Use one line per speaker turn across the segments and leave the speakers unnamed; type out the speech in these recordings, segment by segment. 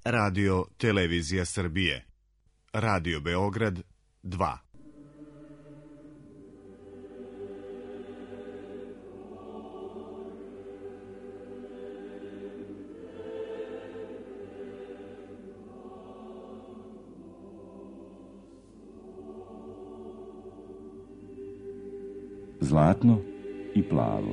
Radio Televizija Srbije, Radio Beograd 2.
Zlatno i plavo.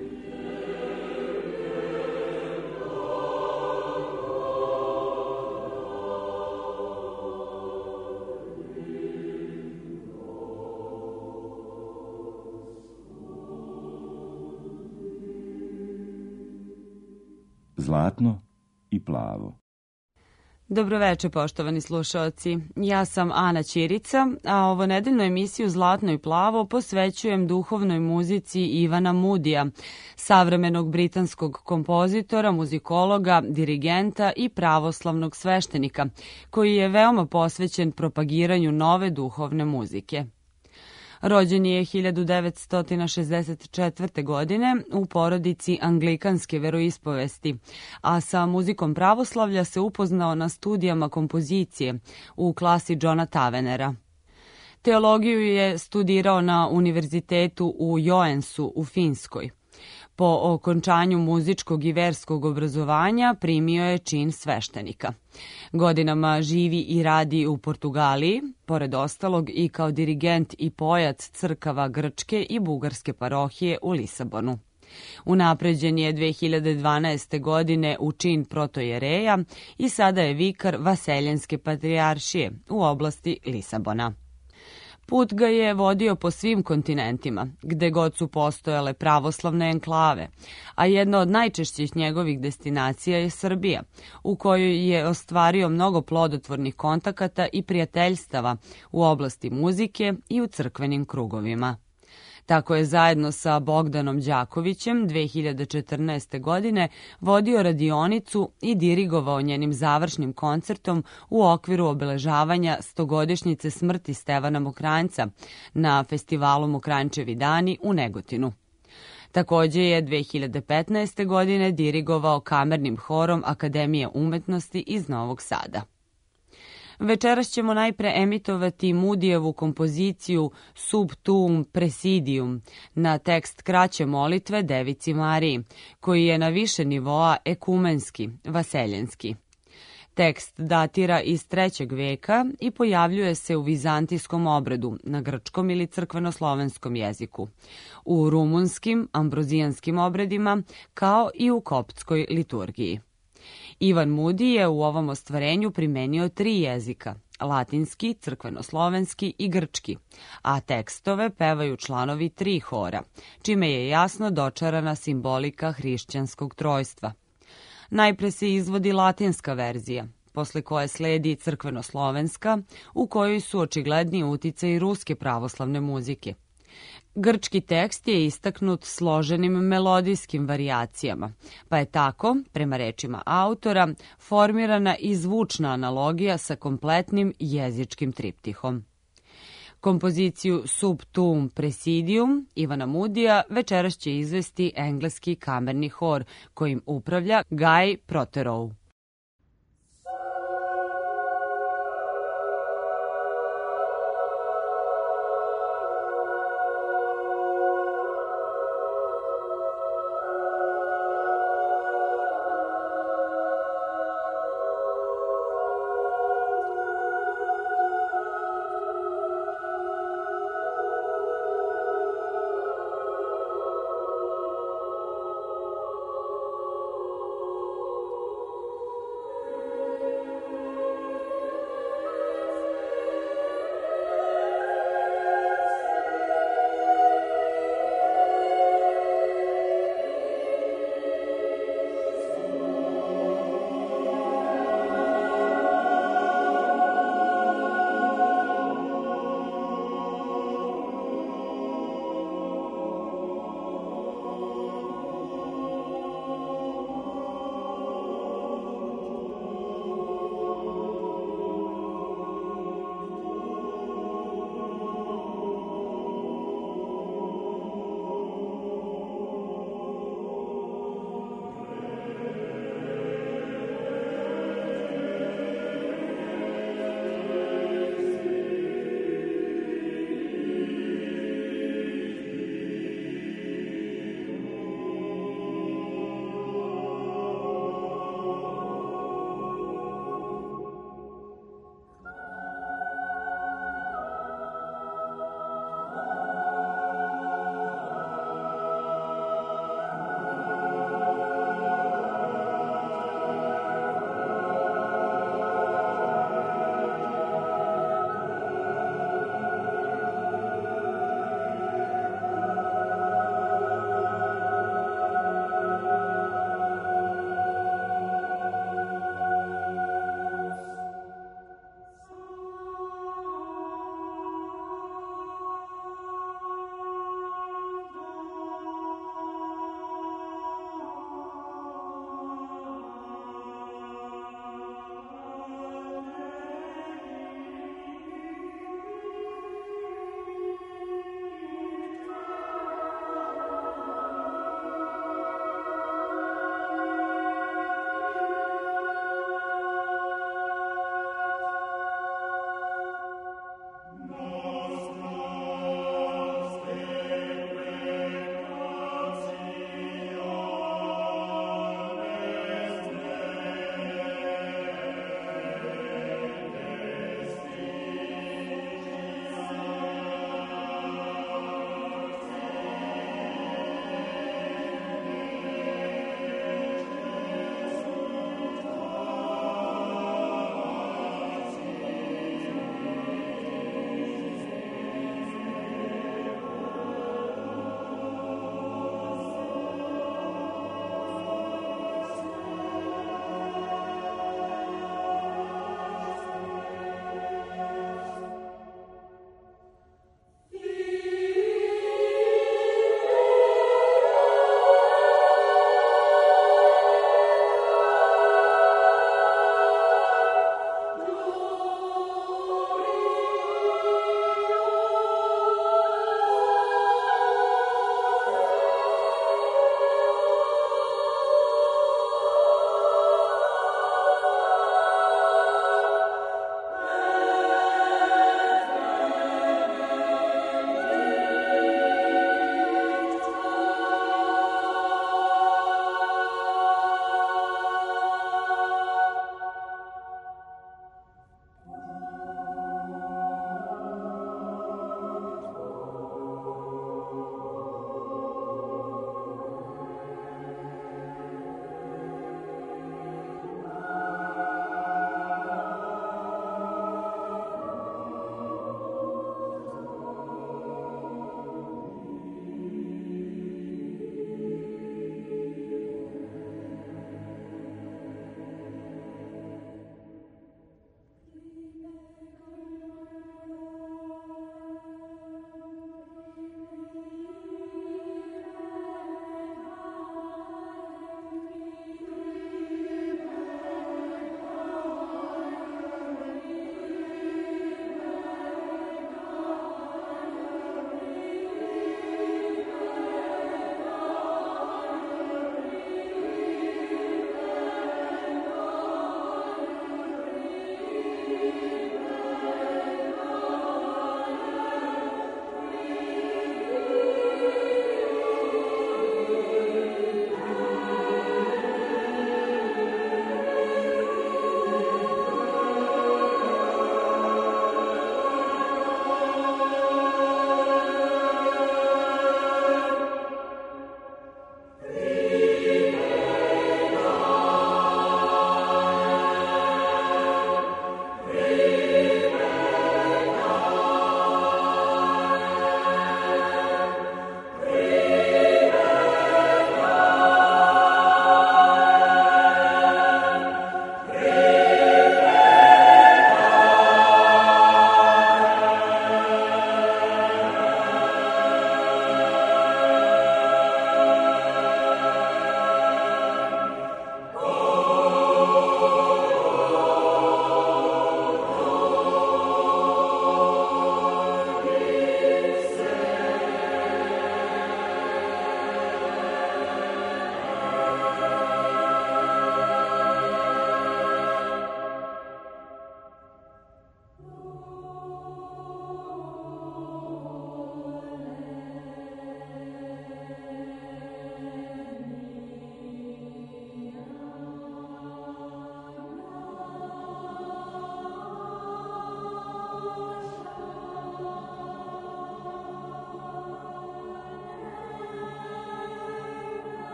Zlatno i plavo.
Dobroveče, poštovani slušaoci. Ja sam Ana Ćirica, a ovo nedeljnu emisiju Zlatno i plavo posvećujem duhovnoj muzici Ivana Moodya, savremenog britanskog kompozitora, muzikologa, dirigenta i pravoslavnog sveštenika, koji je veoma posvećen propagiranju nove duhovne muzike. Rođen je 1964. godine u porodici anglikanske veroispovesti, a sa muzikom pravoslavlja se upoznao na studijama kompozicije u klasi Johna Tavenera. Teologiju je studirao na univerzitetu u Joensu u Finskoj. Po okončanju muzičkog i verskog obrazovanja primio je čin sveštenika. Godinama živi i radi u Portugaliji, pored ostalog i kao dirigent i pojac crkava grčke i bugarske parohije u Lisabonu. Unapređen je 2012. godine u čin protojereja i sada je vikar Vaseljenske patrijaršije u oblasti Lisabona. Put ga je vodio po svim kontinentima, gde god su postojale pravoslavne enklave, a jedna od najčešćih njegovih destinacija je Srbija, u kojoj je ostvario mnogo plodotvornih kontakata i prijateljstava u oblasti muzike i u crkvenim krugovima. Tako je zajedno sa Bogdanom Đakovićem 2014. godine vodio radionicu i dirigovao njenim završnim koncertom u okviru obeležavanja 100-godišnjice smrti Stevana Mokranjca na festivalu Mokranjčevi dani u Negotinu. Takođe je 2015. godine dirigovao kamernim horom Akademije umetnosti iz Novog Sada. Večeras ćemo najpre emitovati Moodyjevu kompoziciju Sub tuum presidium na tekst kraće molitve Devici Mariji, koji je na više nivoa ekumenski, vaseljenski. Tekst datira iz 3. veka i pojavljuje se u vizantijskom obredu, na grčkom ili crkveno-slovenskom jeziku, u rumunskim, ambrozijanskim obredima, kao i u koptskoj liturgiji. Ivan Moody je u ovom ostvarenju primenio 3 jezika, latinski, crkveno-slovenski i grčki, a tekstove pevaju članovi 3 hora, čime je jasno dočarana simbolika hrišćanskog trojstva. Najpre se izvodi latinska verzija, posle koje sledi crkveno-slovenska, u kojoj su očigledni uticaji ruske pravoslavne muzike. Grčki tekst je istaknut složenim melodijskim varijacijama, pa je tako, prema rečima autora, formirana i zvučna analogija sa kompletnim jezičkim triptihom. Kompoziciju Sub tuum presidium Ivana Moodyja večeras će izvesti engleski kamerni hor, kojim upravlja Guy Protheroe.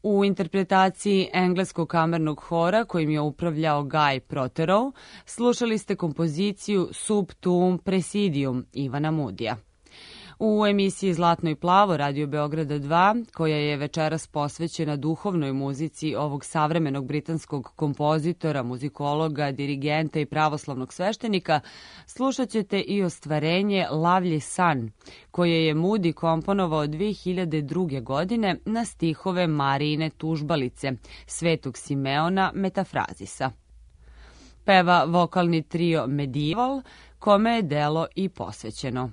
U interpretaciji engleskog kamernog hora kojim je upravljao Guy Protheroe slušali ste kompoziciju Sub tuum praesidium Ivana Moodya. U emisiji Zlatno i plavo Radio Beograda 2, koja je večeras posvećena duhovnoj muzici ovog savremenog britanskog kompozitora, muzikologa, dirigenta i pravoslavnog sveštenika, slušat ćete i ostvarenje Lovely Sun, koje je Moody komponovao 2002. godine na stihove Marijine tužbalice, Svetog Simeona Metafrazisa. Peva vokalni trio Medieval, kome je delo i posvećeno.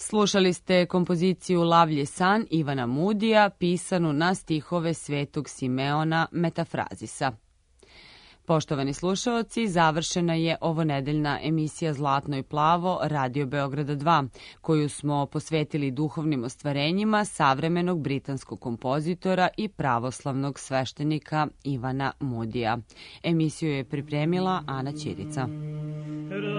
Slušali ste kompoziciju Lavlje san Ivana Mudija, pisanu na stihove Svetog Simeona Metafrazisa. Poštovani slušaoci, završena je ovonedeljna emisija Zlatno i plavo Radio Beograda 2, koju smo posvetili duhovnim ostvarenjima savremenog britanskog kompozitora i pravoslavnog sveštenika Ivana Mudija. Emisiju je pripremila Ana Ćirica.